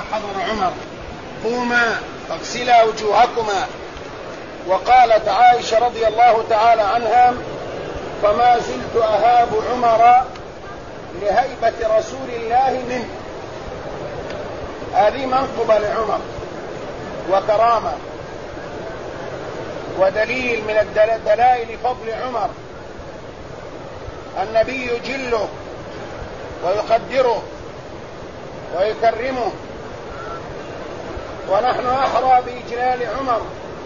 حضر عمر: قوما فاغسلا وجوهكما. وقالت عائشة رضي الله تعالى عنها: فما زلت أهاب عمر لهيبة رسول الله منه. هذه منقبة لعمر وكرامة ودليل من دلائل فضل عمر. النبي يجله ويقدره ويكرمه، ونحن أحرى بإجلال عمر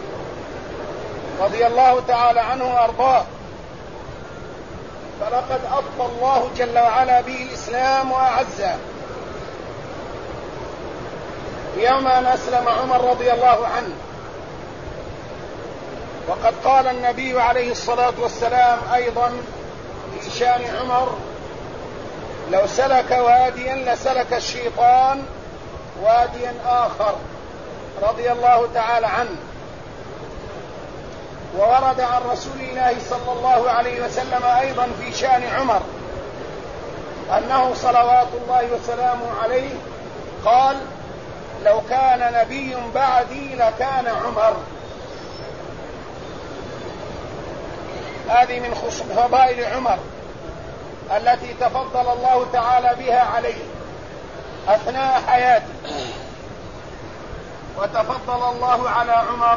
رضي الله تعالى عنه وأرضاه. فلقد أبقى الله جل وعلا به الإسلام وأعزه. يوم أن أسلم عمر رضي الله عنه، وقد قال النبي عليه الصلاة والسلام أيضا في شأن عمر: لو سلك واديا لسلك الشيطان واديا آخر، رضي الله تعالى عنه. وورد عن رسول الله صلى الله عليه وسلم أيضا في شأن عمر أنه صلوات الله وسلامه عليه قال: لو كان نبي بعدي لكان عمر. هذه من فضائل عمر التي تفضل الله تعالى بها عليه أثناء حياته. وتفضل الله على عمر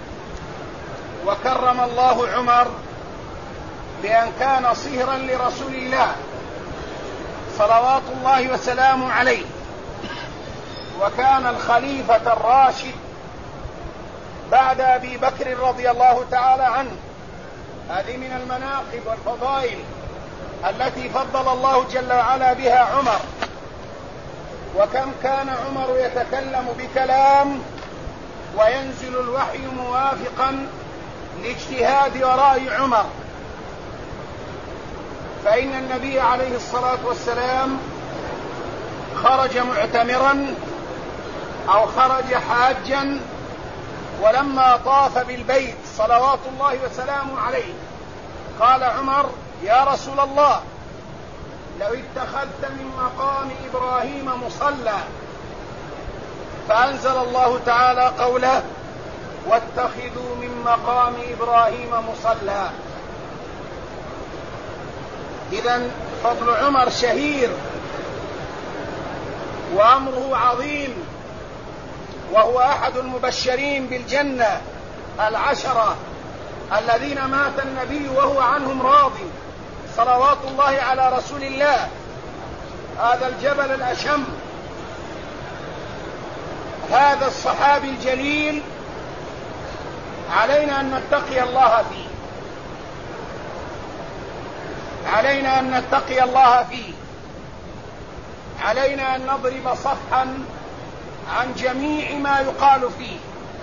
وكرم الله عمر بأن كان صهرا لرسول الله صلوات الله وسلامه عليه، وكان الخليفة الراشد بعد أبي بكر رضي الله تعالى عنه. هذه من المناقب والفضائل التي فضل الله جل وعلا بها عمر. وكم كان عمر يتكلم بكلام وينزل الوحي موافقا لاجتهاد ورأي عمر. فإن النبي عليه الصلاة والسلام خرج معتمرا أو خرج حاجا، ولما طاف بالبيت صلوات الله وسلامه عليه قال عمر: يا رسول الله، لو اتخذت من مقام إبراهيم مصلى. فأنزل الله تعالى قوله: واتخذوا من مقام إبراهيم مصلى. إذن فضل عمر شهير وأمره عظيم، وهو أحد المبشرين بالجنة 10 الذين مات النبي وهو عنهم راض صلوات الله على رسول الله. هذا الجبل الأشم، هذا الصحابي الجليل، علينا أن نتقي الله فيه، علينا أن نتقي الله فيه، علينا أن نضرب صفحا عن جميع ما يقال فيه،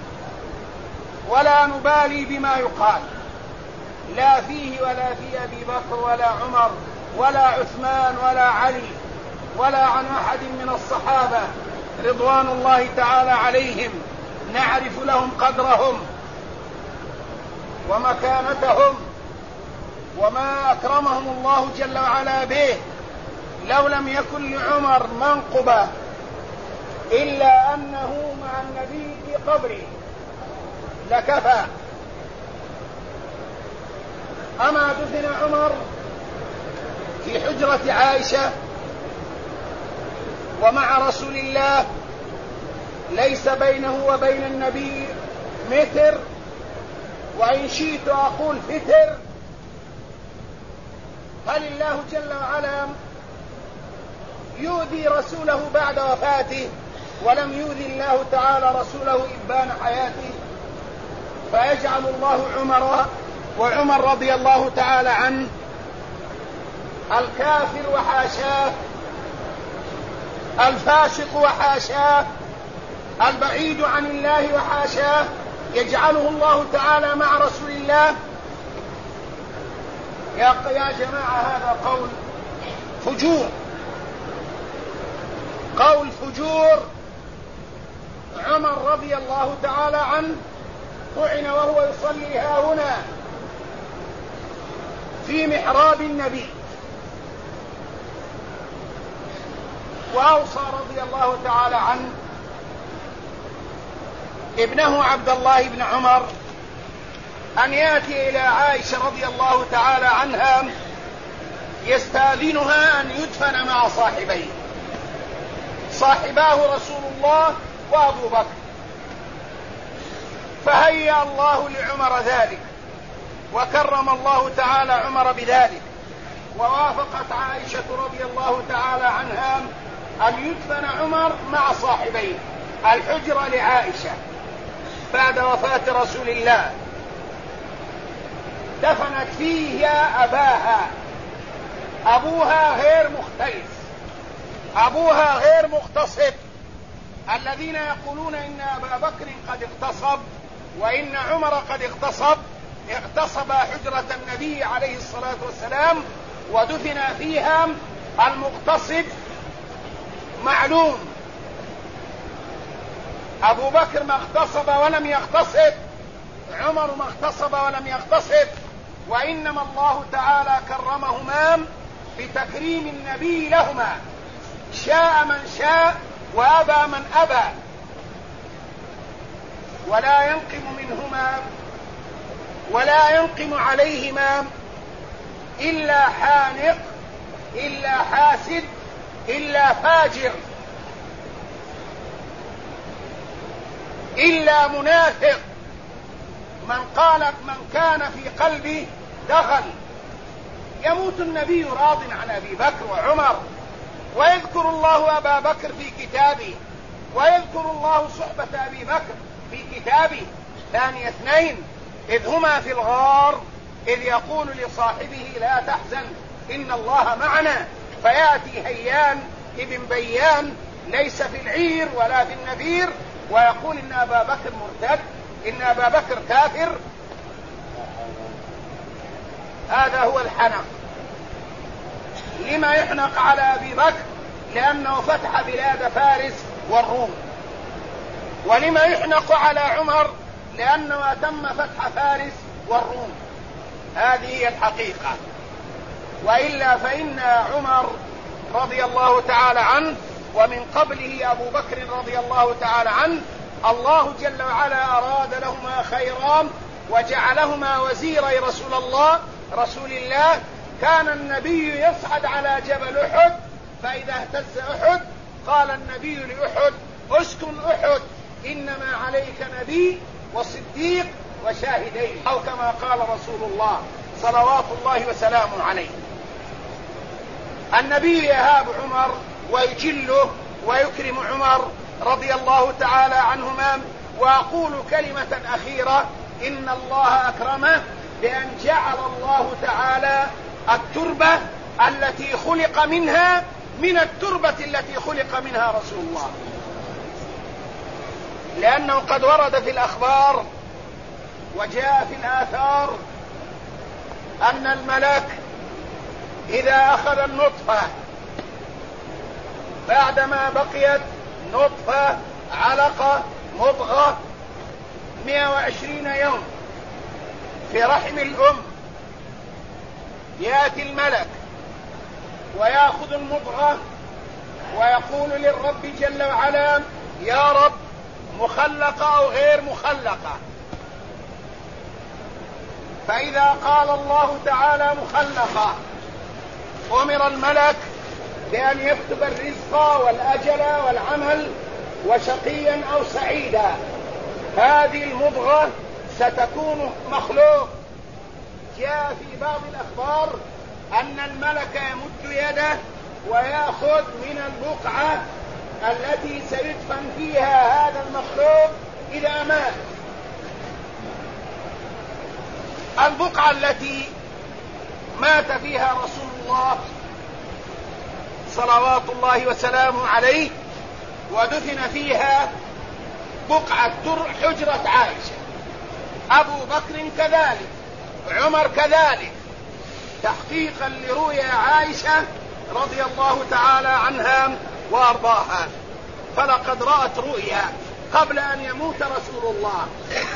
ولا نبالي بما يقال، لا فيه ولا في أبي بكر ولا عمر ولا عثمان ولا علي ولا عن أحد من الصحابة رضوان الله تعالى عليهم. نعرف لهم قدرهم ومكانتهم وما أكرمهم الله جل وعلا به. لو لم يكن لعمر منقبة إلا أنه مع النبي في قبره لكفى. أما دفن عمر في حجرة عائشة ومع رسول الله ليس بينه وبين النبي متر، وإن شئت أقول فتر. هل الله جل وعلا يؤذي رسوله بعد وفاته ولم يؤذي الله تعالى رسوله إبان حياته؟ فيجعل الله عمر وعمر رضي الله تعالى عنه الكافر وحاشاه، الفاسق وحاشاه، البعيد عن الله وحاشاه، يجعله الله تعالى مع رسول الله. يا جماعة، هذا قول فجور، قول فجور. عمر رضي الله تعالى عنه طعن وهو يصلي هاهنا في محراب النبي، وأوصى رضي الله تعالى عنه ابنه عبد الله بن عمر أن يأتي إلى عائشة رضي الله تعالى عنها يستأذنها أن يدفن مع صاحبيه، صاحباه رسول الله وأبو بكر. فهيأ الله لعمر ذلك، وكرم الله تعالى عمر بذلك، ووافقت عائشة رضي الله تعالى عنها أن يدفن عمر مع صاحبيه. الحجرة لعائشة بعد وفاة رسول الله دفنت فيه أباها، أبوها غير مختلف، أبوها غير مغتصب. الذين يقولون إن أبا بكر قد اغتصب وإن عمر قد اغتصب حجرة النبي عليه الصلاة والسلام ودفن فيها المغتصب معلوم. أبو بكر ما اغتصب ولم يغتصب، عمر ما اغتصب ولم يغتصب، وإنما الله تعالى كرمهما بتكريم النبي لهما، شاء من شاء وأبى من أبى، ولا ينقم منهما ولا ينقم عليهما إلا حانق إلا حاسد إلا فاجر إلا منافق. من كان في قلبه دخل. يموت النبي راض عن أبي بكر وعمر، ويذكر الله أبا بكر في كتابه، ويذكر الله صحبة أبي بكر في كتابه. ثاني اثنين إذ هما في الغار إذ يقول لصاحبه لا تحزن إن الله معنا، فيأتي هيان ابن بيان ليس في العير ولا في النفير ويقول إن أبا بكر مرتد، إن أبا بكر كافر. هذا هو الحنق. لما يحنق على أبي بكر؟ لأنه فتح بلاد فارس والروم. ولما يحنق على عمر؟ لأنه أتم فتح فارس والروم. هذه هي الحقيقة. وإلا فإن عمر رضي الله تعالى عنه ومن قبله أبو بكر رضي الله تعالى عنه الله جل وعلا أراد لهما خيرا وجعلهما وزيري رسول الله. كان النبي يصعد على جبل أحد، فإذا اهتز أحد قال النبي لأحد اسكن أحد إنما عليك نبي وصديق وشاهدين، أو كما قال رسول الله صلوات الله وسلامه عليه. النبي يهاب عمر ويجله ويكرم عمر رضي الله تعالى عنهما. وأقول كلمة أخيرة: إن الله أكرمه بأن جعل الله تعالى التربة التي خلق منها من التربة التي خلق منها رسول الله، لأنه قد ورد في الأخبار وجاء في الآثار أن الملك إذا أخذ النطفة بعدما بقيت نطفة علقة مضغة 120 يوم في رحم الأم، يأتي الملك ويأخذ المضغة ويقول للرب جل وعلا: يا رب، مخلقة أو غير مخلقة؟ فإذا قال الله تعالى مخلقة أمر الملك بأن يكتب الرزق والأجل والعمل وشقيا أو سعيدا. هذه المضغة ستكون مخلوق. جاء في بعض الأخبار أن الملك يمد يده ويأخذ من البقعة التي سيدفن فيها هذا المخلوق إذا مات، البقعة التي مات فيها رسول الله صلوات الله وسلامه عليه ودفن فيها بقعة حجرة عائشة. أبو بكر كذلك، عمر كذلك، تحقيقا لرؤيا عائشة رضي الله تعالى عنها وأرضاها. فلقد رأت رؤيا قبل أن يموت رسول الله.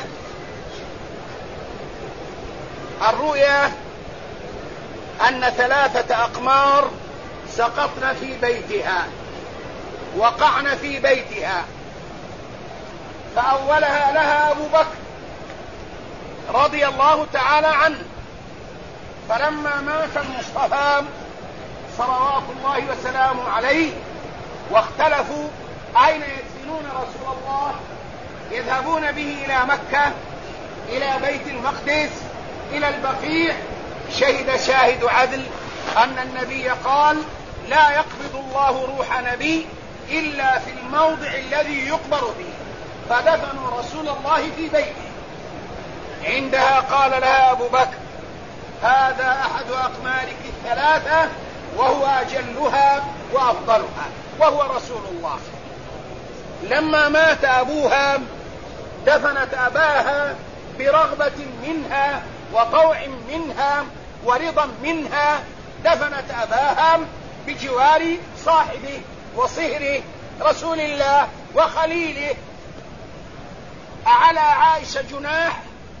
الرؤيا أن 3 أقمار سقطن في بيتها، وقعن في بيتها، فأولها لها أبو بكر رضي الله تعالى عنه. فلما مات المصطفى صلوات الله وسلامه عليه واختلفوا أين يدفنون رسول الله، يذهبون به إلى مكة، إلى بيت المقدس، إلى البقيع، شهد شاهد عدل أن النبي قال: لا يقبض الله روح نبي إلا في الموضع الذي يقبر فيه، فدفنوا رسول الله في بيته. عندها قال لها أبو بكر: هذا أحد أقمارك الثلاثة وهو أجلها وأفضلها، وهو رسول الله. لما مات أبوها دفنت أباها برغبة منها وطوع منها ورضا منها، دفنت أباها بجوار صاحبه وصهره رسول الله وخليله. أعلى عائشة جناح؟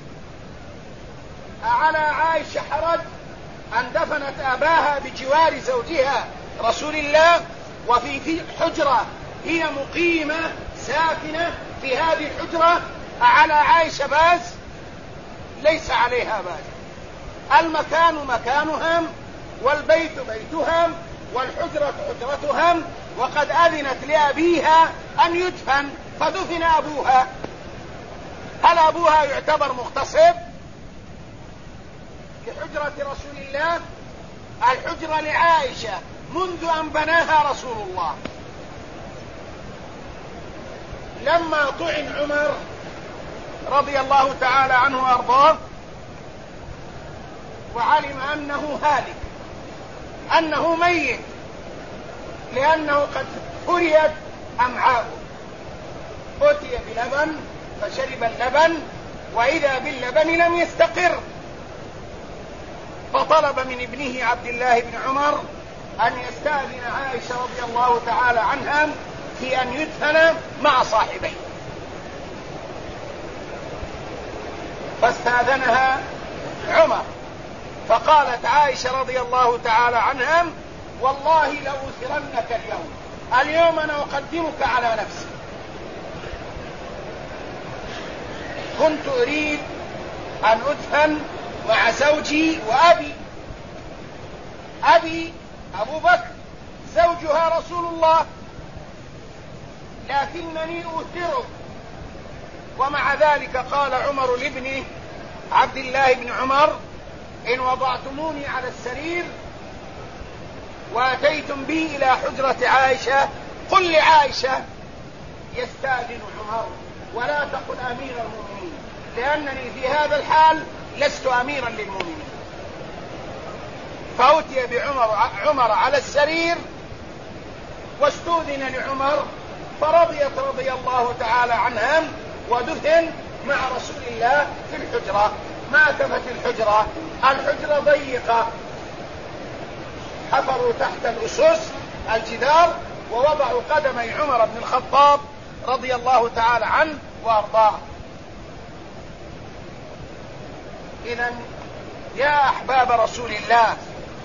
أعلى عائشة حرج أن دفنت أباها بجوار زوجها رسول الله وفي حجرة هي مقيمة ساكنة في هذه الحجرة؟ أعلى عائشة باز؟ ليس عليها باز. المكان مكانهم، والبيت بيتهم، والحجرة حجرتهم، وقد أذنت لأبيها أن يدفن فدفن أبوها. هل أبوها يعتبر مغتصب لحجرة رسول الله؟ الحجرة لعائشة منذ أن بناها رسول الله. لما طعن عمر رضي الله تعالى عنه وأرضاه وعلم أنه هالك، أنه ميت، لأنه قد فريت أمعاؤه، أتي بلبن فشرب اللبن وإذا باللبن لم يستقر، فطلب من ابنه عبد الله بن عمر أن يستأذن عائشة رضي الله تعالى عنها في أن يدفن مع صاحبيه، فاستأذنها عمر، فقالت عائشة رضي الله تعالى عنها: والله لأوثرنك اليوم أنا أقدمك على نفسي. كنت أريد أن أدفن مع زوجي وأبي، أبي أبو بكر زوجها رسول الله، لكنني أوثره. ومع ذلك قال عمر لابنه عبد الله بن عمر: إن وضعتموني على السرير وأتيتم بي إلى حجرة عائشة قل لعائشة يستأذن عمر، ولا تقل أمير المؤمنين، لأنني في هذا الحال لست أميرا للمؤمنين. فأتي بعمر على السرير واستؤذن لعمر، فرضيت رضي الله تعالى عنها ودفن مع رسول الله في الحجرة. ما كفت الحجرة ضيقة، حفروا تحت الأسس الجدار ووضعوا قدمي عمر بن الخطاب رضي الله تعالى عنه وأرضاه. إذن يا أحباب رسول الله،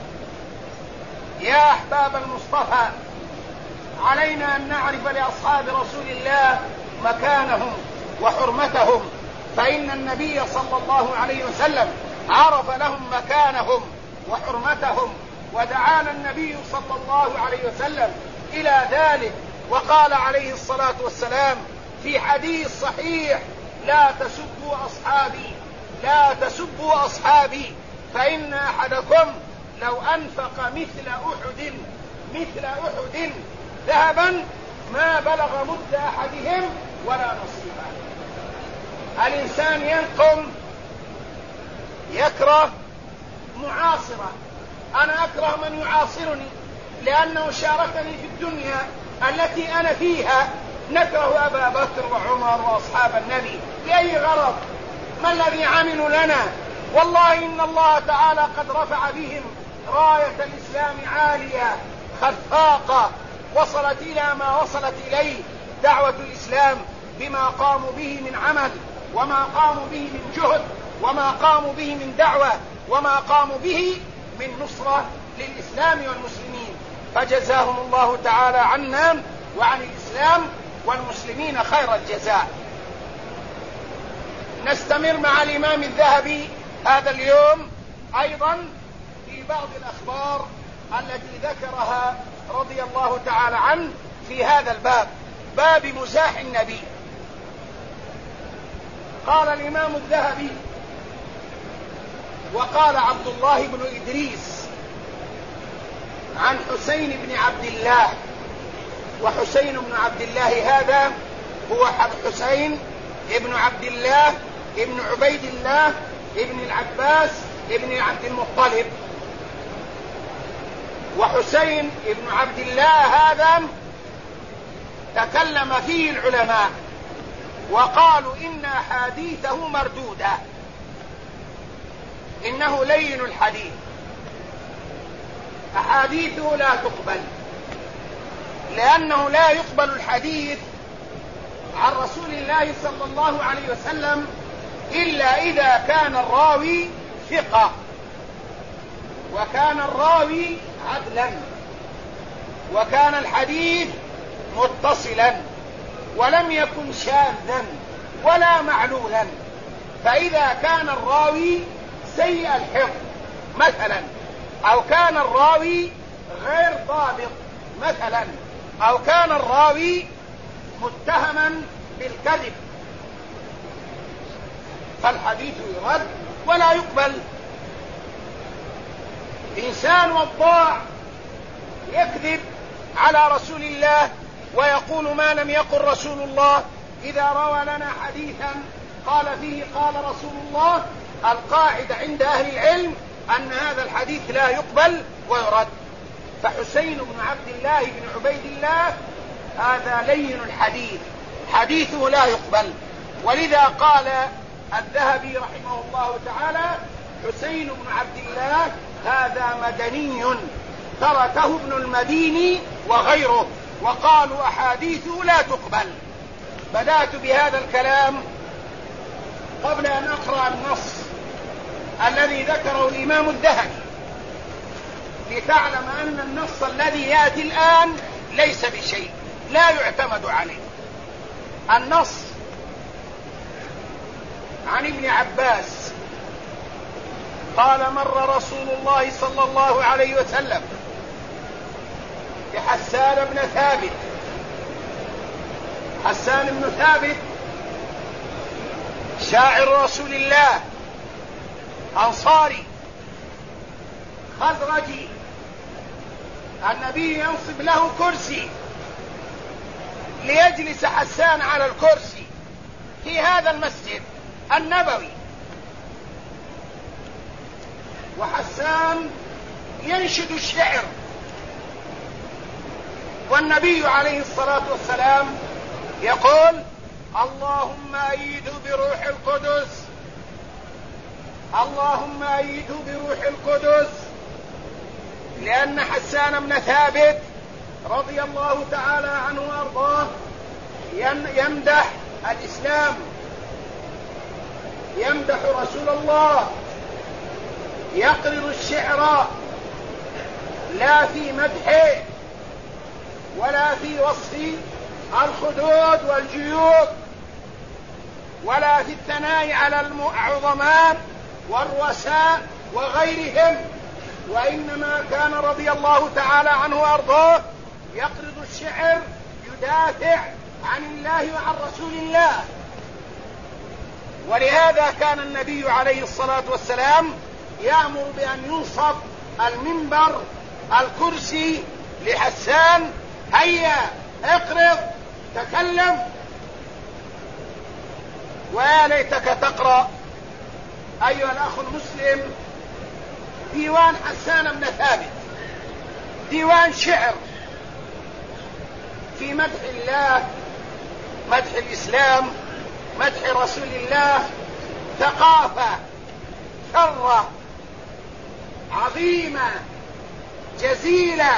يا أحباب المصطفى، علينا أن نعرف لأصحاب رسول الله مكانهم وحرمتهم، فإن النبي صلى الله عليه وسلم عرف لهم مكانهم وحرمتهم، ودعانا النبي صلى الله عليه وسلم إلى ذلك، وقال عليه الصلاة والسلام في حديث صحيح: لا تسبوا أصحابي، لا تسبوا أصحابي، فإن أحدكم لو أنفق مثل أحد ذهبا ما بلغ مد أحدهم ولا نصيبا. الإنسان ينقم يكره معاصرة، أنا أكره من يعاصرني لأنه شاركني في الدنيا التي أنا فيها. نكره أبا بكر وعمر وأصحاب النبي لأي غرض؟ ما الذي عملوا لنا؟ والله إن الله تعالى قد رفع بهم راية الإسلام عالية خفاقة وصلت إلى ما وصلت إليه دعوة الإسلام، بما قاموا به من عمل، وما قاموا به من جهد، وما قاموا به من دعوة، وما قاموا به من نصرة للإسلام والمسلمين، فجزاهم الله تعالى عنا وعن الإسلام والمسلمين خير الجزاء. نستمر مع الإمام الذهبي هذا اليوم أيضا في بعض الأخبار التي ذكرها رضي الله تعالى عنه في هذا الباب، باب مزاح النبي. قال الإمام الذهبي: وقال عبد الله بن إدريس عن حسين بن عبد الله، وحسين بن عبد الله هذا هو حسين ابن عبد الله ابن عبيد الله ابن العباس ابن عبد المطلب. وحسين ابن عبد الله هذا تكلم فيه العلماء وقالوا إن أحاديثه مردودة، إنه لين الحديث، أحاديثه لا تقبل، لأنه لا يقبل الحديث عن رسول الله صلى الله عليه وسلم إلا إذا كان الراوي ثقة، وكان الراوي عدلا، وكان الحديث متصلا، ولم يكن شاذا ولا معلولا. فإذا كان الراوي سيء الحفظ مثلا، أو كان الراوي غير ضابط مثلا، أو كان الراوي متهما بالكذب، فالحديث يرد ولا يقبل. إنسان وضاع يكذب على رسول الله ويقول ما لم يقل رسول الله، إذا روى لنا حديثا قال فيه قال رسول الله، القاعدة عند أهل العلم أن هذا الحديث لا يقبل ويرد. فحسين بن عبد الله بن عبيد الله هذا لين الحديث، حديثه لا يقبل. ولذا قال الذهبي رحمه الله تعالى: حسين بن عبد الله هذا مدني تركه ابن المديني وغيره، وقالوا أحاديثه لا تقبل. بدأت بهذا الكلام قبل أن أقرأ النص الذي ذكره الإمام الذهبي، لتعلم أن النص الذي يأتي الآن ليس بشيء، لا يعتمد عليه. النص عن ابن عباس قال: مر رسول الله صلى الله عليه وسلم بحسان بن ثابت. حسان بن ثابت شاعر رسول الله، أنصاري خزرجي، النبي ينصب له كرسي ليجلس حسان على الكرسي في هذا المسجد النبوي، وحسان ينشد الشعر، والنبي عليه الصلاة والسلام يقول: اللهم أيده بروح القدس، اللهم أيده بروح القدس، لأن حسان بن ثابت رضي الله تعالى عنه وأرضاه يمدح الإسلام، يمدح رسول الله، يقرض الشعر لا في مدحه ولا في وصف الخدود والجيوب، ولا في الثناء على العظماء والرؤساء وغيرهم، وإنما كان رضي الله تعالى عنه وأرضاه يقرض الشعر يدافع عن الله وعن رسول الله. ولهذا كان النبي عليه الصلاة والسلام يأمر بأن ينصب المنبر الكرسي لحسان: هيا اقرض تكلم. ويا ليتك تقرأ أيها الأخ المسلم ديوان حسان بن ثابت، ديوان شعر في مدح الله، مدح الإسلام، مدح رسول الله، ثقافة ثرة عظيمة جزيلة.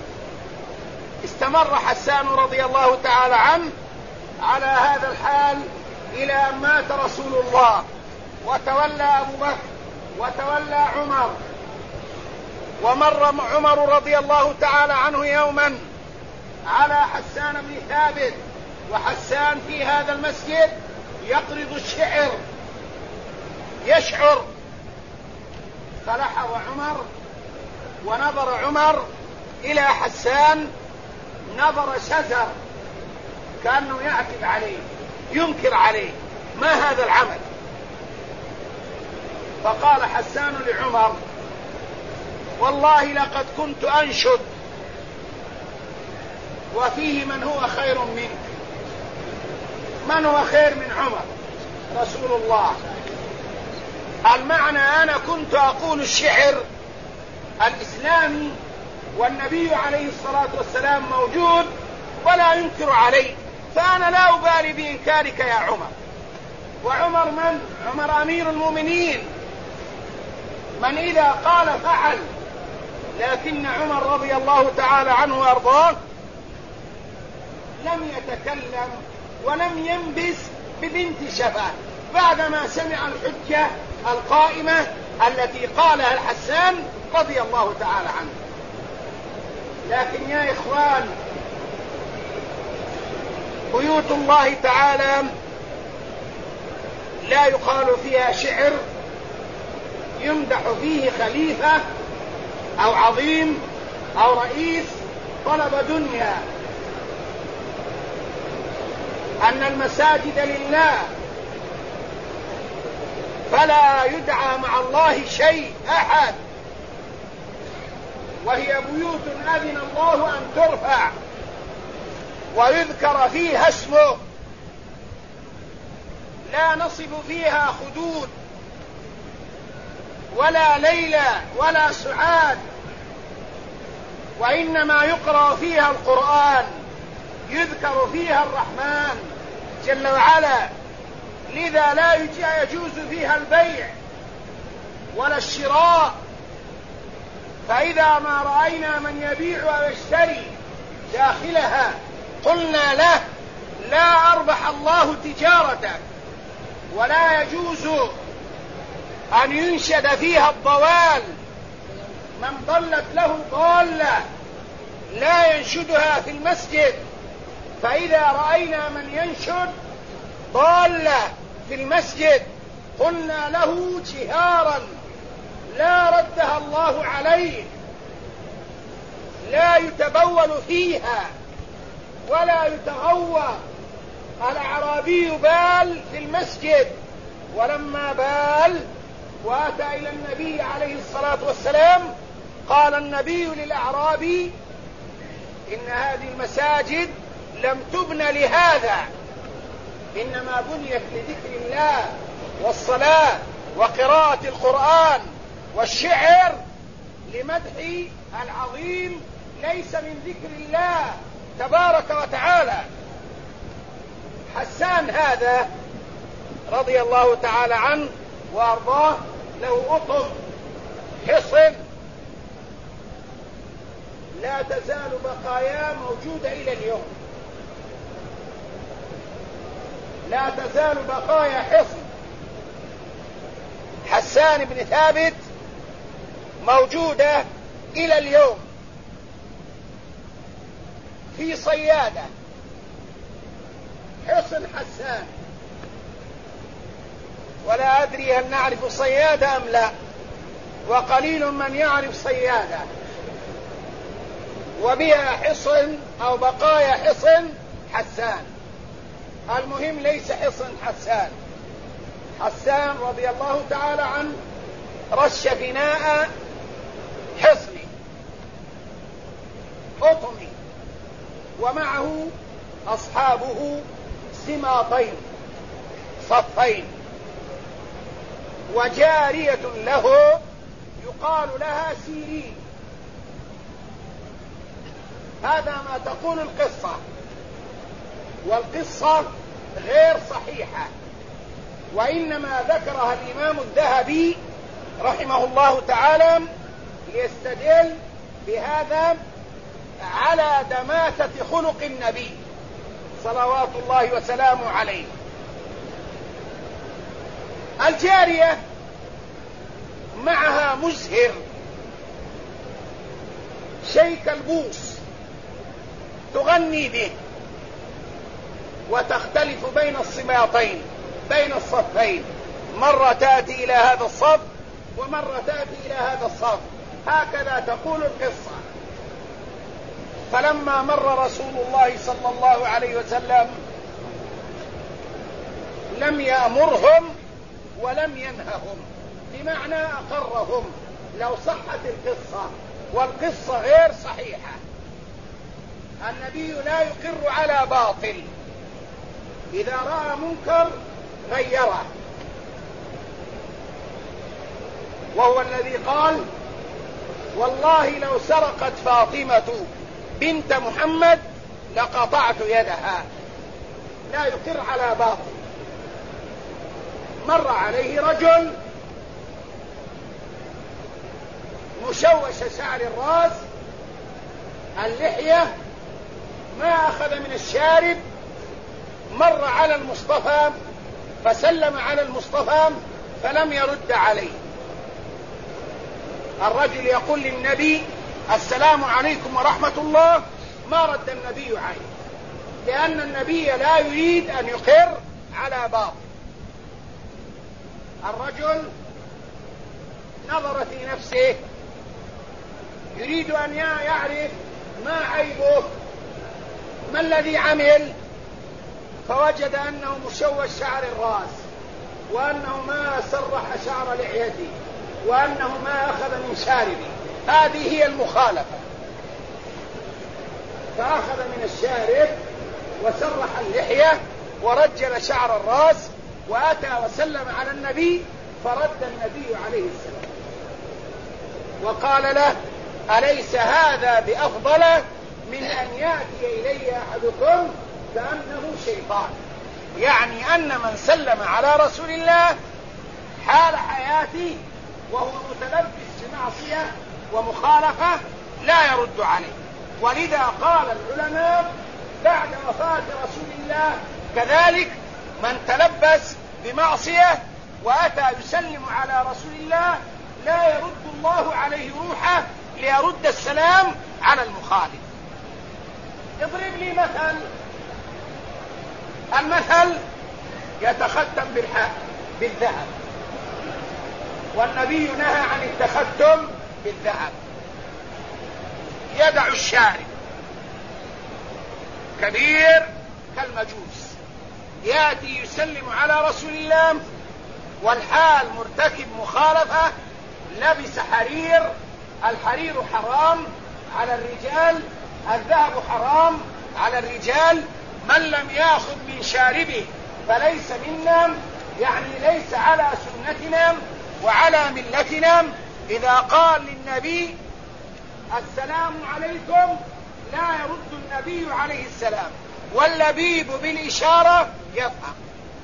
استمر حسان رضي الله تعالى عنه على هذا الحال إلى أن مات رسول الله، وتولى أبو بكر، وتولى عمر. ومر عمر رضي الله تعالى عنه يوما على حسان بن ثابت، وحسان في هذا المسجد يقرض الشعر يشعر. فلحظ عمر ونظر عمر إلى حسان نظر شزر، كأنه يعتب عليه ينكر عليه ما هذا العمل. فقال حسان لعمر: والله لقد كنت أنشد وفيه من هو خير منك. من هو خير من عمر؟ رسول الله. المعنى أنا كنت أقول الشعر الإسلامي والنبي عليه الصلاة والسلام موجود ولا ينكر عليه، فأنا لا أبالي بإنكارك يا عمر. وعمر من؟ عمر أمير المؤمنين، من إذا قال فعل. لكن عمر رضي الله تعالى عنه وأرضاه لم يتكلم ولم ينبس ببنت شفاه بعدما سمع الحجة القائمة التي قالها الحسان رضي الله تعالى عنه. لكن يا إخوان، بيوت الله تعالى لا يقال فيها شعر يمدح فيه خليفة أو عظيم أو رئيس طلب دنيا. أن المساجد لله فلا يدعى مع الله شيء أحد، وهي بيوت أذن الله أن ترفع ويذكر فيها اسمه، لا نصب فيها خدود ولا ليلى ولا سعاد، وإنما يقرأ فيها القرآن، يذكر فيها الرحمن جل وعلا. لذا لا يجوز فيها البيع ولا الشراء. فإذا ما رأينا من يبيع ويشتري داخلها قلنا له: لا أربح الله تجارتك. ولا يجوز أن ينشد فيها الضوال، من ضلت له ضالة لا ينشدها في المسجد. فإذا رأينا من ينشد ضالة في المسجد قلنا له جهارا: لا ردها الله عليه، لا يتبول فيها ولا يتغوى. الأعرابي بال في المسجد، ولما بال وأتى إلى النبي عليه الصلاة والسلام قال النبي للأعرابي: إن هذه المساجد لم تبن لهذا، إنما بنيت لذكر الله والصلاة وقراءة القرآن، والشعر لمدح العظيم ليس من ذكر الله تبارك وتعالى. حسان هذا رضي الله تعالى عنه وأرضاه له أطم حصن لا تزال بقاياه موجودة إلى اليوم، لا تزال بقايا حصن حسان بن ثابت موجودة إلى اليوم في صيادة، حصن حسان. ولا أدري هل نعرف صيادة أم لا، وقليل من يعرف صيادة. وبها حصن أو بقايا حصن حسان. المهم ليس حصن حسان. حسان رضي الله تعالى عنه رش بناء حصن أطمي، ومعه أصحابه سماطين صفين، وجارية له يقال لها سيرين. هذا ما تقول القصة، والقصة غير صحيحة، وإنما ذكرها الإمام الذهبي رحمه الله تعالى ليستدل بهذا على دماثة خلق النبي صلوات الله وسلامه عليه. الجارية معها مزهر شيء كالبوس تغني به، وتختلف بين الصماطين بين الصفين، مرة تأتي إلى هذا الصف ومرة تأتي إلى هذا الصف، هكذا تقول القصة. فلما مر رسول الله صلى الله عليه وسلم لم يأمرهم ولم ينههم، بمعنى أقرهم لو صحت القصة، والقصة غير صحيحة. النبي لا يقر على باطل، إذا رأى منكر غيره، وهو الذي قال: والله لو سرقت فاطمة بنت محمد لقطعت يدها. لا يقر على باطل. مر عليه رجل مشوش شعر الراس، اللحية، ما أخذ من الشارب، مر على المصطفى فسلم على المصطفى فلم يرد عليه. الرجل يقول للنبي: السلام عليكم ورحمة الله، ما رد النبي عليه، لأن النبي لا يريد أن يقر على باطل. الرجل نظر في نفسه يريد أن يعرف ما عيبه، ما الذي عمل، فوجد أنه مشوش شعر الرأس، وأنه ما سرح شعر لحيته، وأنه ما أخذ من شاربه. هذه هي المخالفة. فأخذ من الشارب وسرح اللحية ورجل شعر الرأس، وأتى وسلم على النبي، فرد النبي عليه السلام وقال له: أليس هذا بأفضل من أن يأتي إلي أحدكم كأنه شيطان؟ يعني أن من سلم على رسول الله حال حياته وهو متلبس بمعصية ومخالفة لا يرد عليه. ولذا قال العلماء بعد وفاة رسول الله كذلك من تلبس بمعصية وأتى يسلم على رسول الله لا يرد الله عليه روحه ليرد السلام على المخالف. اضرب لي مثل. المثل يتختم بالذهب، والنبي نهى عن التختم بالذهب. يدع الشارب كبير كالمجوس، يأتي يسلم على رسول الله والحال مرتكب مخالفة، لبس حرير، الحرير حرام على الرجال، الذهب حرام على الرجال، من لم يأخذ من شاربه فليس منا، يعني ليس على سنتنا وعلى ملتنا. إذا قال للنبي السلام عليكم لا يرد النبي عليه السلام، واللبيب بالإشارة يفهم،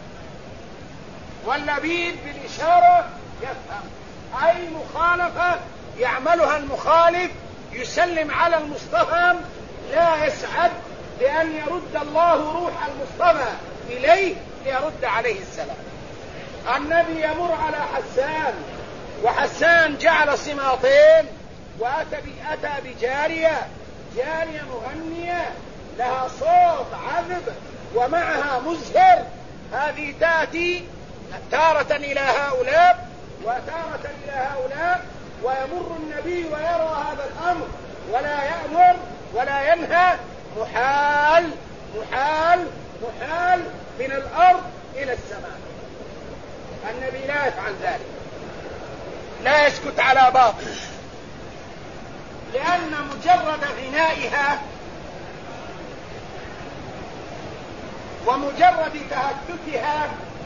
واللبيب بالإشارة يفهم، أي مخالفة يعملها المخالف يسلم على المصطفى لا يسعد لأن يرد الله روح المصطفى إليه ليرد عليه السلام. النبي يمر على حسان، وحسان جعل صماطين، وأتى بجارية مغنية لها صوت عذب ومعها مزهر. هذه تأتي تارة إلى هؤلاء وتارة إلى هؤلاء، ويمر النبي ويرى هذا الأمر ولا يأمر ولا ينهى. محال محال محال من الأرض إلى السماء. النبي لا يفعل ذلك، لا يسكت على باطل، لأن مجرد غنائها ومجرد تهتكها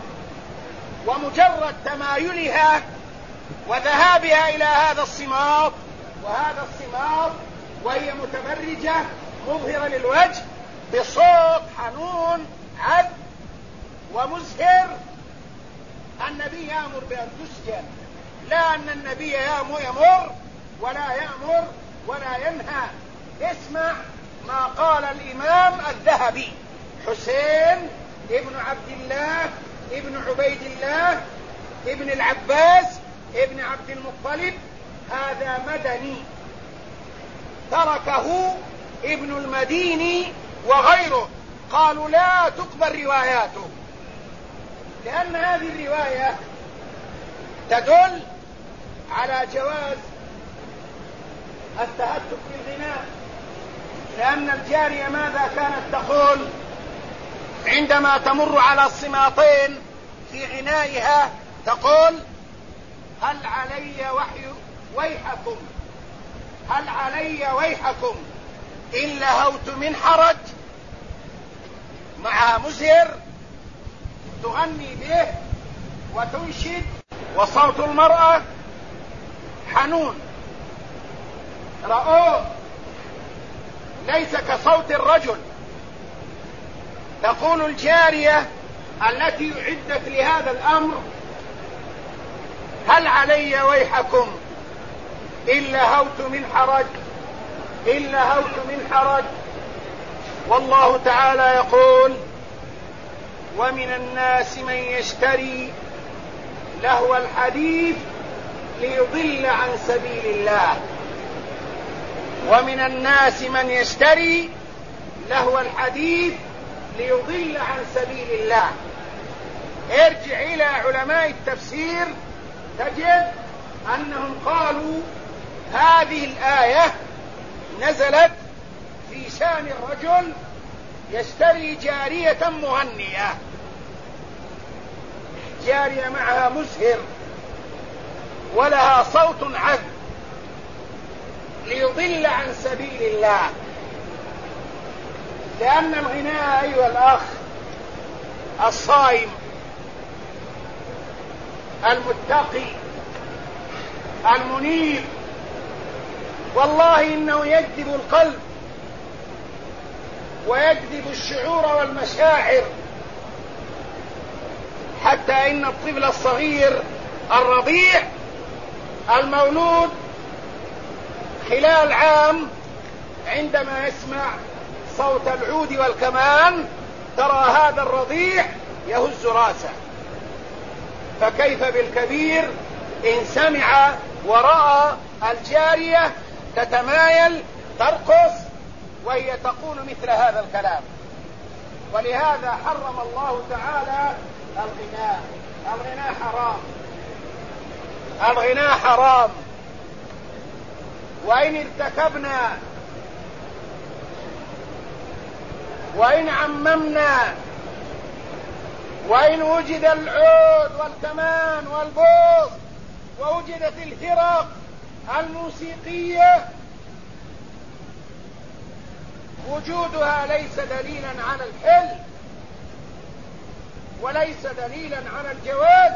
ومجرد تمايلها وذهابها إلى هذا الصماط وهذا الصماط وهي متبرجة مظهرة للوجه بصوت حنون عذب ومزهر، النبي يأمر بأن تسجن، لا أن النبي يأمر ولا يأمر ولا ينهى. اسمع ما قال الإمام الذهبي: حسين ابن عبد الله ابن عبيد الله ابن العباس ابن عبد المطلب هذا مدني، تركه ابن المديني وغيره، قالوا لا تقبل رواياته، لأن هذه الرواية تدل على جواز التهتك بالغناء، لأن الجارية ماذا كانت تقول عندما تمر على الصماطين في غنائها؟ تقول: هل علي ويحكم، هل علي ويحكم إن لهوت من حرج. معها مزهر تغني به وتنشد، وصوت المرأة حنون رؤوف ليس كصوت الرجل. تقول الجارية التي أعدت لهذا الأمر: هل علي ويحكم إن لهوت من حرج، إن لهوت من حرج. والله تعالى يقول: ومن الناس من يشتري لهو الحديث ليضل عن سبيل الله. ومن الناس من يشتري لهو الحديث ليضل عن سبيل الله. ارجع إلى علماء التفسير تجد أنهم قالوا هذه الآية نزلت في شأن الرجل يشتري جارية مغنية، جارية معها مزهر ولها صوت عذب، ليضل عن سبيل الله. لأن الغناء أيها الأخ الصائم المتقي المنيب، والله إنه يجذب القلب ويجذب الشعور والمشاعر، حتى إن الطفل الصغير الرضيع المولود خلال عام عندما يسمع صوت العود والكمان ترى هذا الرضيع يهز راسه، فكيف بالكبير إن سمع ورأى الجارية تتمايل ترقص وهي تقول مثل هذا الكلام. ولهذا حرم الله تعالى الغناء. الغناء حرام، الغناء حرام. وإن ارتكبنا وإن عممنا وإن وجد العود والكمان والبوص ووجدت الفرق الموسيقية، وجودها ليس دليلا على الحل وليس دليلا على الجواز.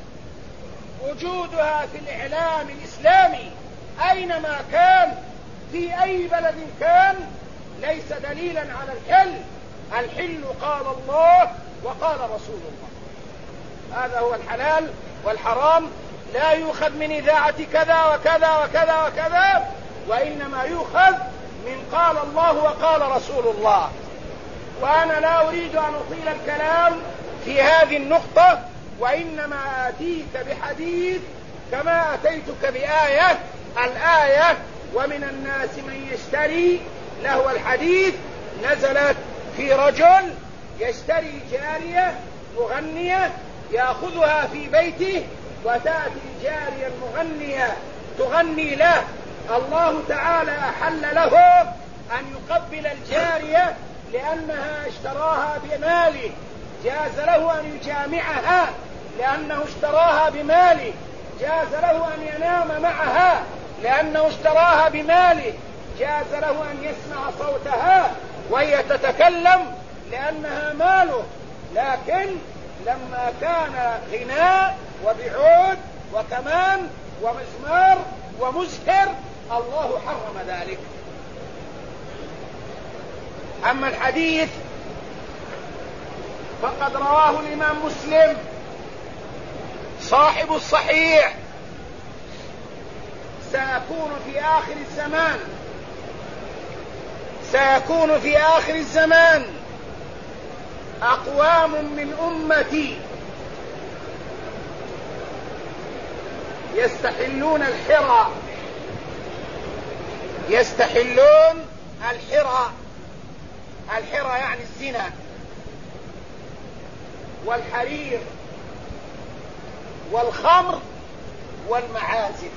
وجودها في الإعلام الإسلامي أينما كان في أي بلد كان ليس دليلا على الحل. الحل قال الله وقال رسول الله، هذا هو الحلال، والحرام لا يؤخذ من إذاعة كذا وكذا وكذا وكذا، وإنما يؤخذ من قال الله وقال رسول الله. وأنا لا أريد أن أطيل الكلام في هذه النقطة، وإنما آتيك بحديث كما أتيتك بآية. الآية: ومن الناس من يشتري لهو الحديث، نزلت في رجل يشتري جارية مغنية يأخذها في بيته، وتأتي الجارية المغنية تغني له. الله تعالى أحل له أن يقبل الجارية لأنها اشتراها بماله، جاز له أن يجامعها لأنه اشتراها بماله، جاز له أن ينام معها لأنه اشتراها بماله، جاز له أن يسمع صوتها وهي تتكلم لأنها ماله. لكن لما كان غناء وبعود وكمان ومزمار ومزهر الله حرم ذلك. أما الحديث فقد رواه الإمام مسلم صاحب الصحيح: سيكون في آخر الزمان أقوام من أمتي يستحلون الحرى يعني الزنا والحرير والخمر والمعازف.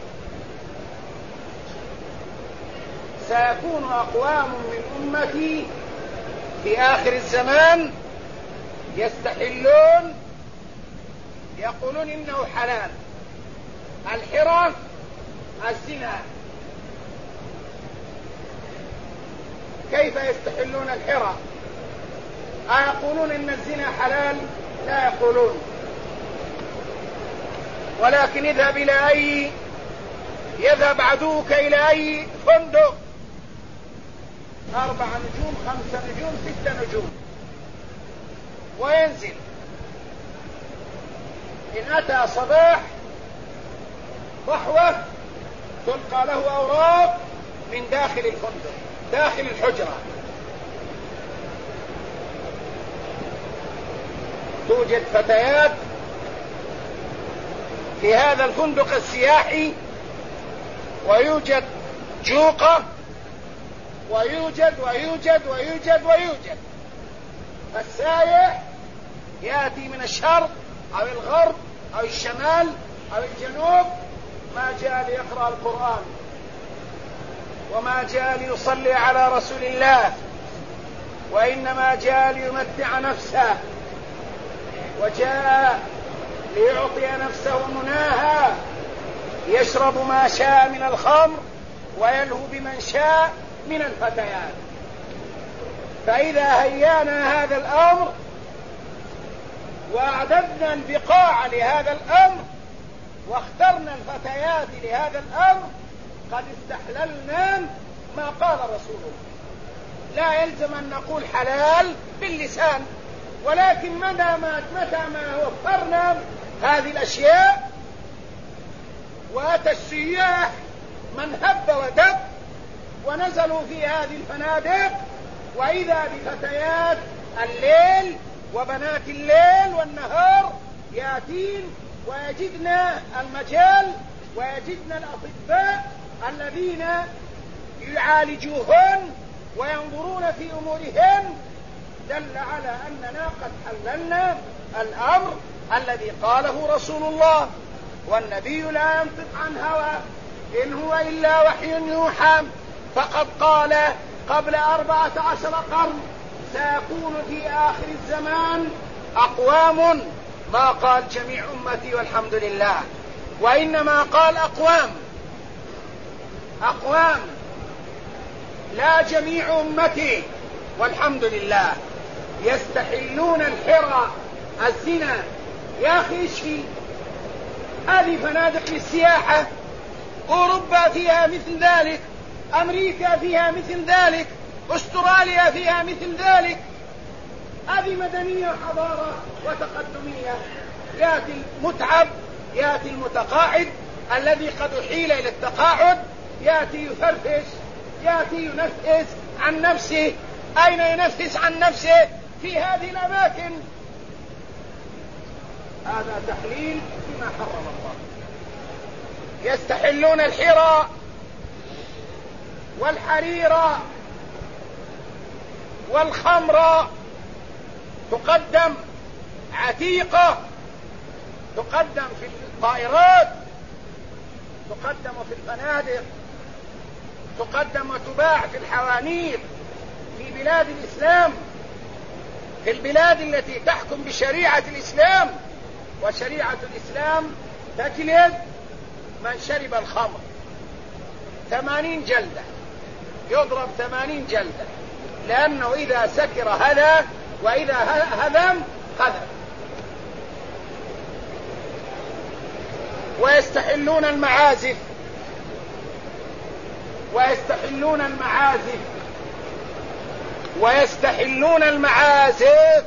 سيكون أقوام من أمتي في آخر الزمان يستحلون، يقولون إنه حلال الحرى، الزنا. كيف يستحلون الحرى؟ أيقولون إن الزنا حلال؟ لا يقولون. ولكن يذهب عدوك إلى أي فندق 4 نجوم 5 نجوم 6 نجوم وينزل، إن أتى صباح ضحوة تلقى له أوراق من داخل الفندق، داخل الحجرة. توجد فتيات في هذا الفندق السياحي، ويوجد جوقة، ويوجد ويوجد ويوجد ويوجد. السائح يأتي من الشرق أو الغرب أو الشمال أو الجنوب، ما جاء ليقرأ القرآن، وما جاء ليصلي على رسول الله، وإنما جاء ليمتع نفسه، وجاء ليعطي نفسه مناها، يشرب ما شاء من الخمر ويلهو بمن شاء من الفتيات. فإذا هيانا هذا الأمر وأعددنا البقاع لهذا الأمر واخترنا الفتيات لهذا الأمر، قد استحللنا ما قال رسوله. لا يلزم أن نقول حلال باللسان، ولكن متى ما وفرنا هذه الأشياء وأتى السياح من هب ودب ونزلوا في هذه الفنادق، وإذا بفتيات الليل وبنات الليل والنهار يأتين ويجدنا المجال ويجدنا الأطباء الذين يعالجوهن وينظرون في أمورهن، دل على أننا قد حللنا الأمر الذي قاله رسول الله. والنبي لا ينطق عن هوى، إن هو إلا وحي يوحى. فقد قال قبل 14 قرن سيكون في آخر الزمان أقوام، ما قال جميع أمتي والحمد لله، وإنما قال أقوام لا جميع أمتي والحمد لله، يستحلون الحرى، الزنا. يا أخي إيش في هذه فنادق للسياحة، أوروبا فيها مثل ذلك، أمريكا فيها مثل ذلك، أستراليا فيها مثل ذلك. هذه مدنية وحضارة وتقدمية. يأتي المتعب، يأتي المتقاعد الذي قد أحيل إلى التقاعد، يأتي يفرفش، يأتي ينفس عن نفسه. أين ينفس عن نفسه؟ في هذه الأماكن. هذا تحليل بما حرم الله. يستحلون الحرى والحرير والخمر، تقدم عتيقة، تقدم في الطائرات، تقدم في الفنادق، تقدم وتباع في الحوانيت في بلاد الإسلام، في البلاد التي تحكم بشريعة الإسلام. وشريعة الإسلام تجلد من شرب الخمر 80 جلدة، يضرب 80 جلدة، لأنه إذا سكر هذا وإذا هذم قذف. ويستحلون المعازف، ويستحلون المعازف، ويستحلون المعازف،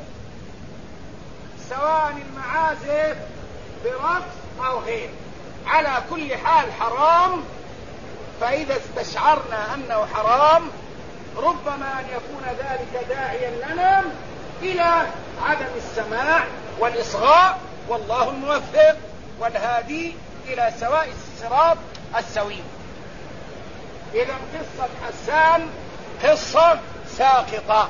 سواء المعازف برقص أو غير، على كل حال حرام. فإذا استشعرنا أنه حرام ربما أن يكون ذلك داعيا لنا إلى عدم السماع والإصغاء، والله الموفق والهادي إلى سواء الصراط السوي. إذا قصة حسان قصة ساقطة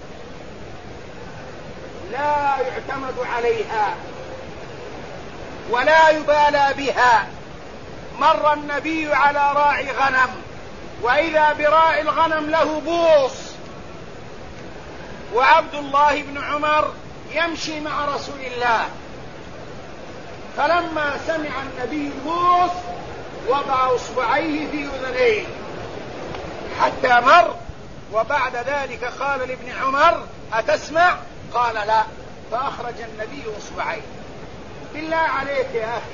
لا يعتمد عليها ولا يبالى بها، مر النبي على راعي غنم، وإذا براعي الغنم له بوص، وعبد الله بن عمر يمشي مع رسول الله، فلما سمع النبي البوص وضع اصبعيه في اذنيه حتى مر، وبعد ذلك قال لابن عمر: أتسمع؟ قال: لا. فأخرج النبي اصبعيه. بالله عليك يا أخي،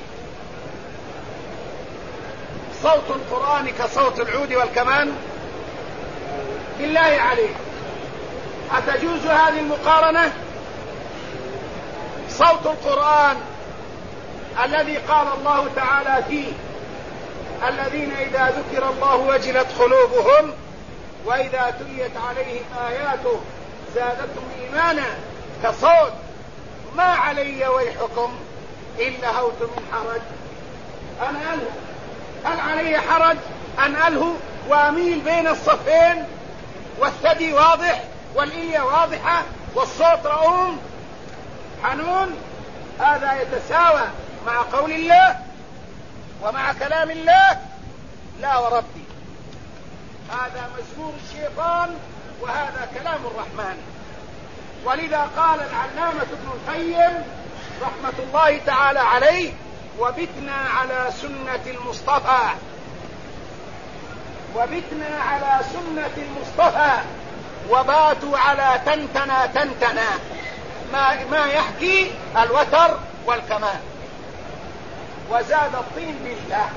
صوت القرآن كصوت العود والكمان؟ بالله عليك، أتجوز هذه المقارنة؟ صوت القرآن الذي قال الله تعالى فيه: الذين إذا ذكر الله وجلت قلوبهم وإذا تليت عليهم آياته زادتهم إيمانا، كصوت ما علي ويحكم إن لهوت من حرج أنا ألهو. هل علي حرج أن ألهو وأميل بين الصفين والثدي واضح والإلية واضحة والصوت رؤوم حنون؟ هذا يتساوى مع قول الله ومع كلام الله؟ لا وربي، هذا مزمور الشيطان وهذا كلام الرحمن. ولذا قال العلامة ابن القيم رحمة الله تعالى عليه: وبتنا على سنة المصطفى، وبتنا على سنة المصطفى وباتوا على تنتنا تنتنا، ما يحكي الوتر والكمان. وزاد الطين بالله،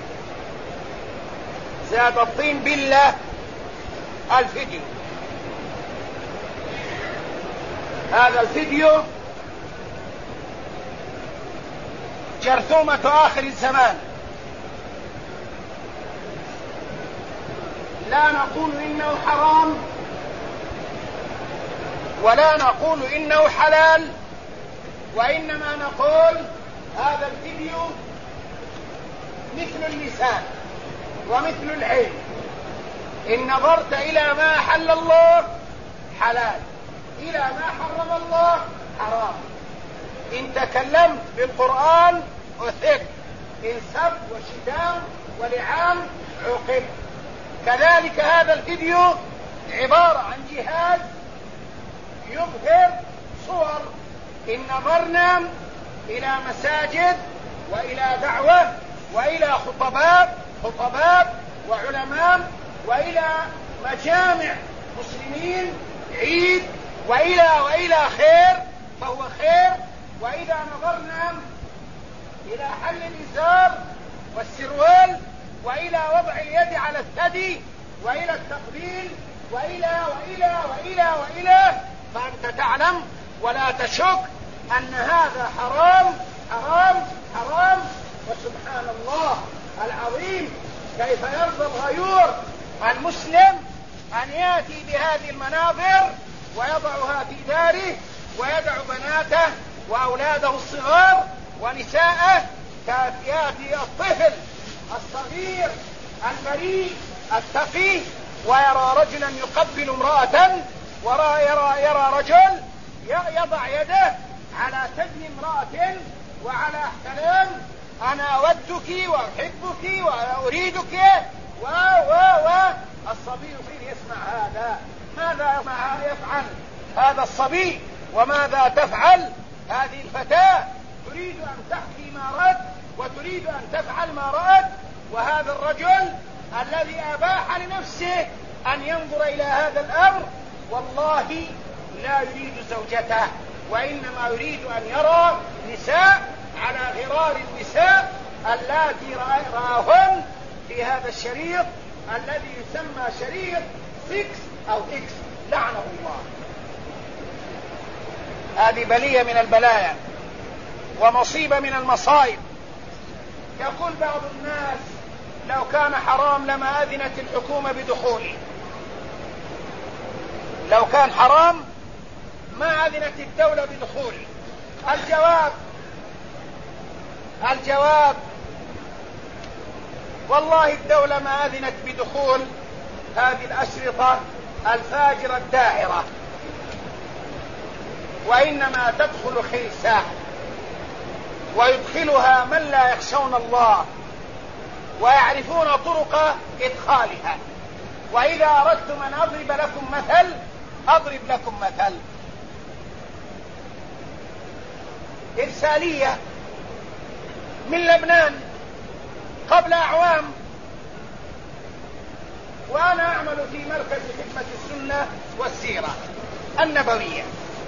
زاد الطين بالله الفيديو. هذا الفيديو جرثومة آخر الزمان. لا نقول إنه حرام ولا نقول إنه حلال، وإنما نقول هذا الفيديو مثل اللسان ومثل العين، إن نظرت إلى ما أحل الله حلال، إلى ما حرم الله حرام. إن تكلمت بالقرآن أثب، إن سب وشتام ولعان عوقب. كذلك هذا الفيديو عبارة عن جهاز يظهر صور. إن نظرنا إلى مساجد وإلى دعوة وإلى خطباء وعلماء وإلى مجامع مسلمين عيد وإلى خير فهو خير. وإذا نظرنا إلى حل الإزار والسروال وإلى وضع اليد على الثدي وإلى التقبيل وإلى فأنت تعلم ولا تشك أن هذا حرام حرام حرام. وسبحان الله العظيم، كيف يرضى الغيور المسلم أن يأتي بهذه المناظر ويضعها في داره ويدع بناته وأولاده الصغار ونساءه، يأتي الطفل الصغير البريء التقي ويرى رجلا يقبل امرأة، يرى رجل يضع يده على ثدي امرأة وعلى كلام أنا أودك وأحبك وأريدك الصبي فيه يسمع هذا. ماذا يفعل هذا الصبي وماذا تفعل هذه الفتاة؟ تريد أن تحكي ما رأت وتريد أن تفعل ما رأت. وهذا الرجل الذي أباح لنفسه أن ينظر إلى هذا الأمر والله لا يريد زوجته، وإنما يريد أن يرى نساء على غرار النساء اللاتي رآهن في هذا الشريط الذي يسمى شريط 6 أو إكس، لعنه الله. هذه بلية من البلايا ومصيبة من المصائب. يقول بعض الناس: لو كان حرام لما أذنت الحكومة بدخوله. لو كان حرام ما أذنت الدولة بدخوله. الجواب والله الدولة ما أذنت بدخول هذه الأشرطة الفاجرة الداعرة، وإنما تدخل خلسة ويدخلها من لا يخشون الله ويعرفون طرق إدخالها. وإذا أردتم أن أضرب لكم مثل أضرب لكم مثل. إرسالية من لبنان قبل أعوام، وأنا أعمل في مركز خدمة السنة والسيرة النبوية،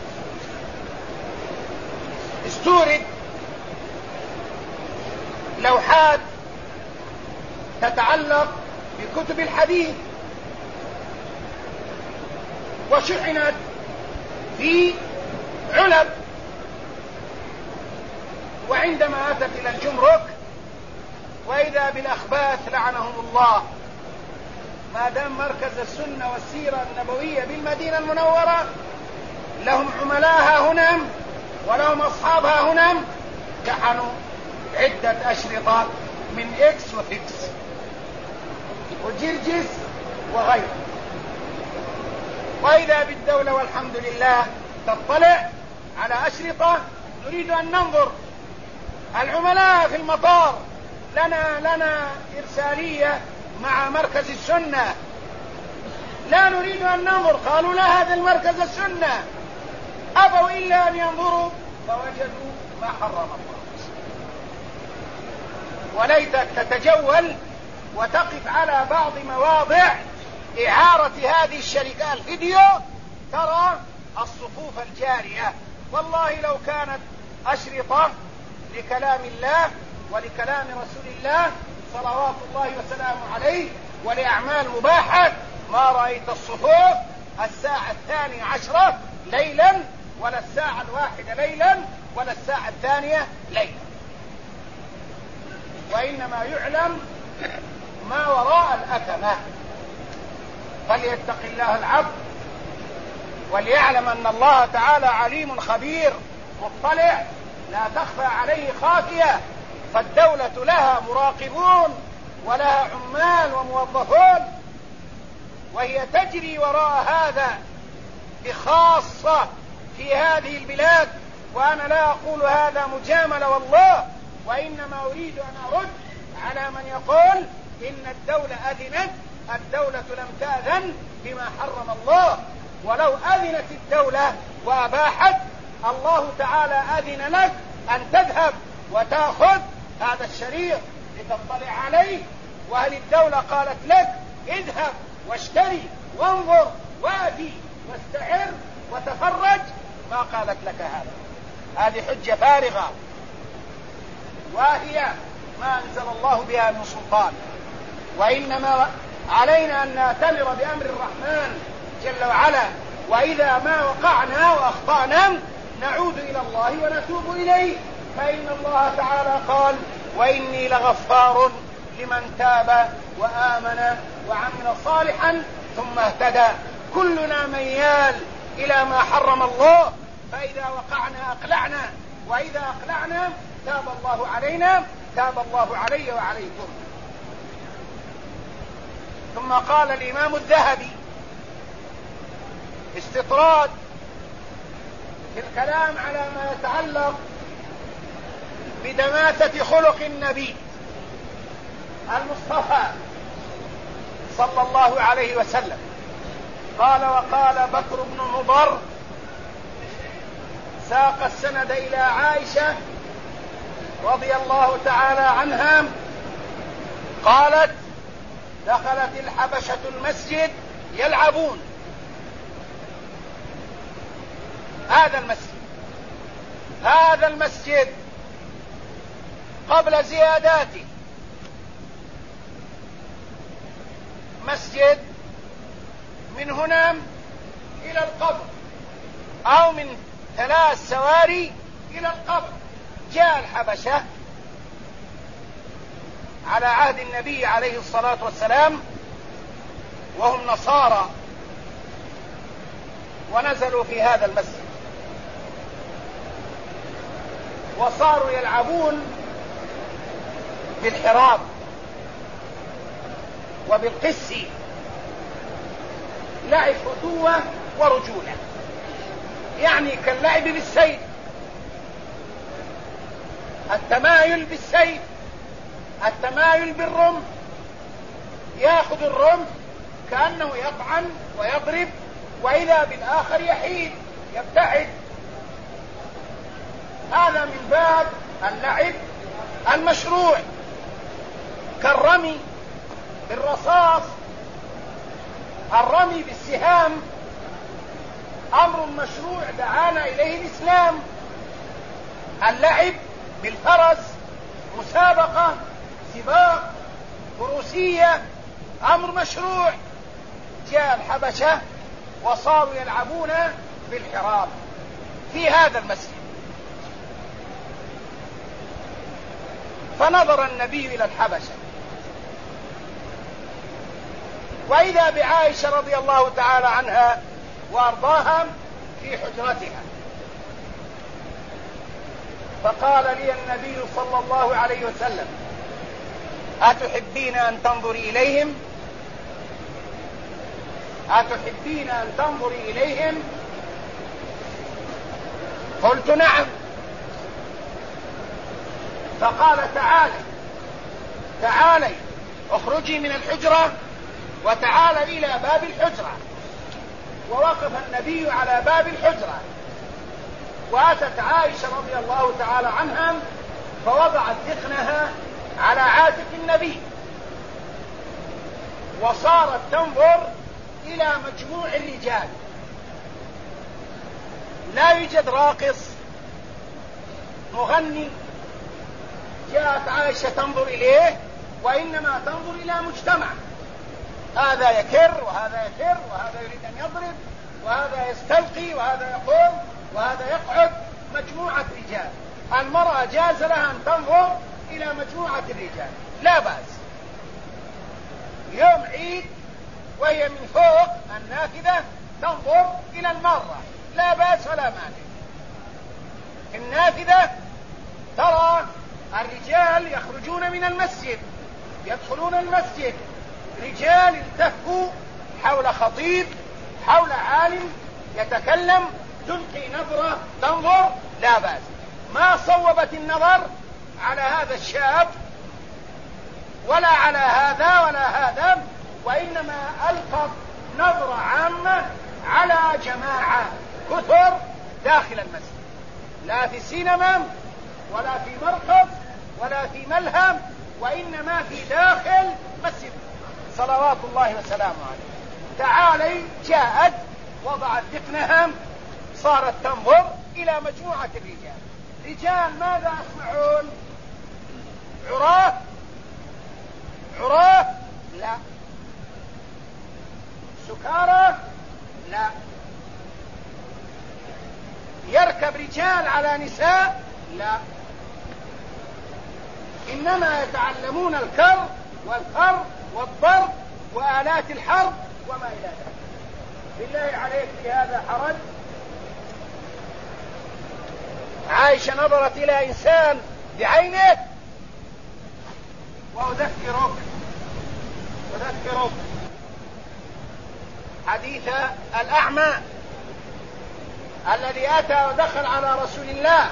استورد لوحات تتعلق بكتب الحديث وشحنت في علب، وعندما أتت إلى الجمرك وإذا بالأخباث لعنهم الله، ما دام مركز السنة والسيرة النبوية بالمدينة المنورة لهم عملاءها هنا ولهم أصحابها هنا، شحنوا عدة أشرطة من إكس وفيكس وجرجس وغيره. وإذا بالدولة والحمد لله تطلع على أشرطة، نريد أن ننظر العملاء في المطار، لنا إرسالية مع مركز السنة، لا نريد أن ننظر. قالوا لا، هذا المركز السنة، أبوا إلا أن ينظروا فوجدوا ما حرم الله. وليتك تتجول وتقف على بعض مواضع إعارة هذه الشركات الفيديو، ترى الصفوف الجارية. والله لو كانت أشرطة لكلام الله ولكلام رسول الله صلوات الله وسلامه عليه ولأعمال مباحة ما رأيت الصفوف 12:10 ليلا، ولا 1 ليلا، ولا 2 ليلا. وإنما يعلم ما وراء الأكمة. فليتق الله العبد وليعلم أن الله تعالى عليم خبير مطلع، لا تخفى عليه خافية. فالدولة لها مراقبون ولها عمال وموظفون، وهي تجري وراء هذا بخاصة في هذه البلاد. وأنا لا أقول هذا مجاملة والله، وإنما أريد أن أرد على من يقول إن الدولة أذنت. الدولة لم تأذن بما حرم الله، ولو أذنت الدولة وأباحت، الله تعالى أذن لك أن تذهب وتأخذ هذا الشريط لتطلع عليه. وهل الدولة قالت لك اذهب واشتري وانظر واتي واستعر وتفرج؟ ما قالت لك هذا. هذه حجة فارغة، وهي ما أنزل الله بها من سلطان. وإنما علينا أن نأتمر بأمر الرحمن جل وعلا، وإذا ما وقعنا وأخطأنا نعود إلى الله ونتوب إليه، فإن الله تعالى قال وإني لغفار لمن تاب وآمن وعمل صالحا ثم اهتدى. كلنا ميال إلى ما حرم الله، فإذا وقعنا أقلعنا، وإذا أقلعنا تاب الله علينا، تاب الله علي وعليكم. ثم قال الإمام الذهبي استطراد في الكلام على ما يتعلق بدماثة خلق النبي المصطفى صلى الله عليه وسلم. قال وقال بكر بن مضر، ساق السند إلى عائشة رضي الله تعالى عنها قالت دخلت الحبشة المسجد يلعبون. هذا المسجد قبل زياداته مسجد من هنا إلى القبر، أو من 3 سواري إلى القبر. جاء الحبشة على عهد النبي عليه الصلاة والسلام وهم نصارى، ونزلوا في هذا المسجد وصاروا يلعبون بالحراب وبالقس، لعب فتوة ورجولة، يعني كاللعب بالسيف، التمايل بالسيف، التمايل بالرمح، يأخذ الرمح كأنه يطعن ويضرب، وإذا بالآخر يحيد يبتعد. هذا من باب اللعب المشروع، كالرمي بالرصاص. الرمي بالسهام أمر مشروع دعانا إليه الإسلام. اللعب بالفرس، مسابقة، سباق، فروسية، أمر مشروع. جاء الحبشة وصاروا يلعبون بالحراب في هذا المسجد، فنظر النبي إلى الحبشة، وإذا بعائشة رضي الله تعالى عنها وأرضاها في حجرتها، فقال لي النبي صلى الله عليه وسلم: أتحبين أن تنظري إليهم؟ أتحبين أن تنظري إليهم؟ قلت: نعم. فقال: تعالي اخرجي من الحجرة وتعالي إلى باب الحجرة. ووقف النبي على باب الحجرة، وأتت عائشة رضي الله تعالى عنها فوضعت ذقنها على عاتق النبي، وصارت تنظر إلى مجموع الرجال. لا يوجد راقص مغني جاءت عائشة تنظر إليه، وإنما تنظر إلى مجتمع، هذا يكر وهذا يكر وهذا يريد أن يضرب وهذا يستلقي وهذا يقوم وهذا يقعد، مجموعة رجال. المرأة جاز لها أن تنظر إلى مجموعة الرجال، لا بأس. يوم عيد وهي من فوق النافذة تنظر إلى المارة، لا بأس ولا مانع. النافذة ترى الرجال يخرجون من المسجد يدخلون المسجد، رجال التفوا حول خطيب، حول عالم يتكلم، تلقي نظرة تنظر، لا بأس. ما صوبت النظر على هذا الشاب ولا على هذا ولا هذا، وإنما ألقت نظرة عامة على جماعة كثر داخل المسجد، لا في سينما ولا في مرقص ولا في ملهم، وإنما في داخل مسجد صلوات الله وسلامه عليه. تعالي جاءت وضعت ذقنها، صارت تنظر إلى مجموعة الرجال. رجال ماذا يصنعون؟ عراة؟ لا. سكارى؟ لا. يركب رجال على نساء؟ لا. إنما يتعلمون الكر والفر والضرب وآلات الحرب وما إلى ذلك. بالله عليك في هذا حرج؟ عائشة نظرت إلى إنسان بعينه. وأذكرك حديث الأعمى الذي أتى ودخل على رسول الله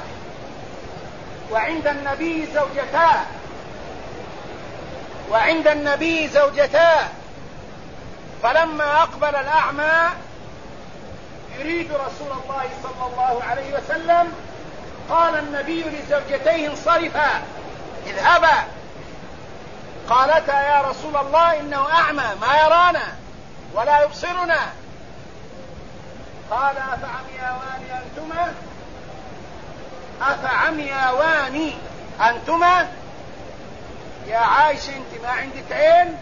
وعند النبي زوجتاه، فلما أقبل الأعمى يريد رسول الله صلى الله عليه وسلم، قال النبي لزوجتيه: انصرفا اذهبا. قالتا: يا رسول الله إنه أعمى ما يرانا ولا يبصرنا. قال: أفعمياوان أنتما؟ يا عائشة أنت ما عندك عين؟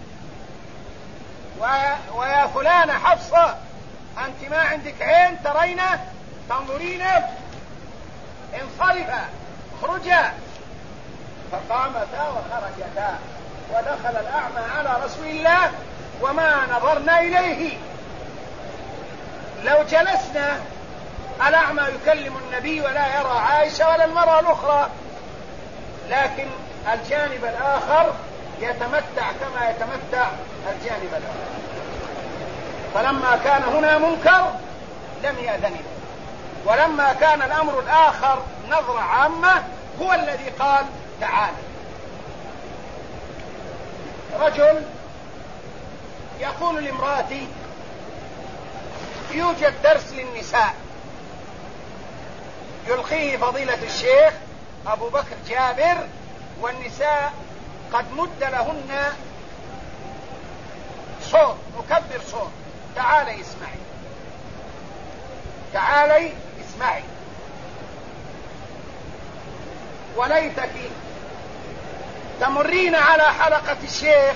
ويا فلانة حفصة أنت ما عندك عين ترينا تنظرينا؟ انصرفا اخرجا. فقامتا وخرجتا، ودخل الأعمى على رسول الله وما نظرنا إليه. لو جلسنا الأعمى يكلم النبي ولا يرى عائشة ولا المرأة الأخرى، لكن الجانب الآخر يتمتع كما يتمتع الجانب الآخر. فلما كان هنا منكر لم يأذن له، ولما كان الأمر الآخر نظرة عامة هو الذي قال: تعالى. رجل يقول لامرأتي يوجد درس للنساء يلقيه فضيلة الشيخ أبو بكر جابر، والنساء قد مد لهن صوت مكبر صوت، تعالي اسمعي تعالي اسمعي، وليتك تمرين على حلقة الشيخ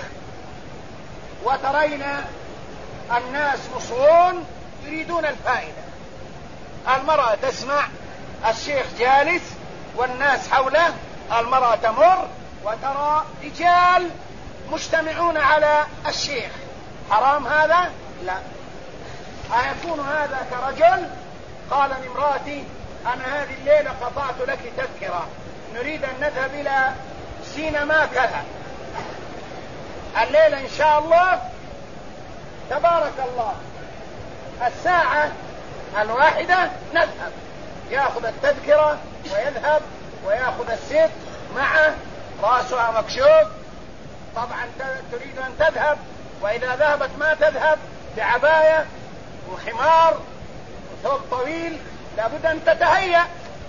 وترين الناس مصرون يريدون الفائدة. المرأة تسمع الشيخ جالس والناس حوله، المرأة تمر وترى رجال مجتمعون على الشيخ. حرام هذا؟ لا. أيكون هذا كرجل قال لامرأتي أنا هذه الليلة قطعت لك تذكرة، نريد أن نذهب إلى سينما كذا الليلة إن شاء الله، تبارك الله الساعة الواحدة نذهب، يأخذ التذكرة ويذهب ويأخذ الست معه رأسها مكشوف، طبعا تريد أن تذهب، وإذا ذهبت ما تذهب بعباية وخمار وثوب طويل، لابد أن تتهيأ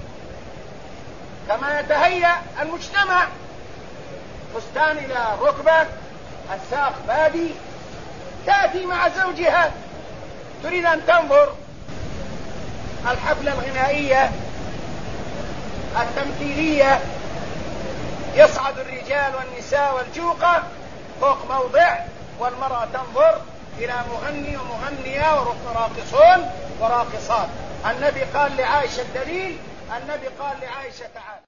كما يتهيأ المجتمع، فستان إلى الركبة، الساق بادي، تأتي مع زوجها تريد أن تنظر الحفلة الغنائية التمثيلية، يصعد الرجال والنساء والجوقة فوق موضع، والمرأة تنظر إلى مغني ومغنية وراقصون وراقصات. النبي قال لعائشة الدليل، النبي قال لعائشة تعالى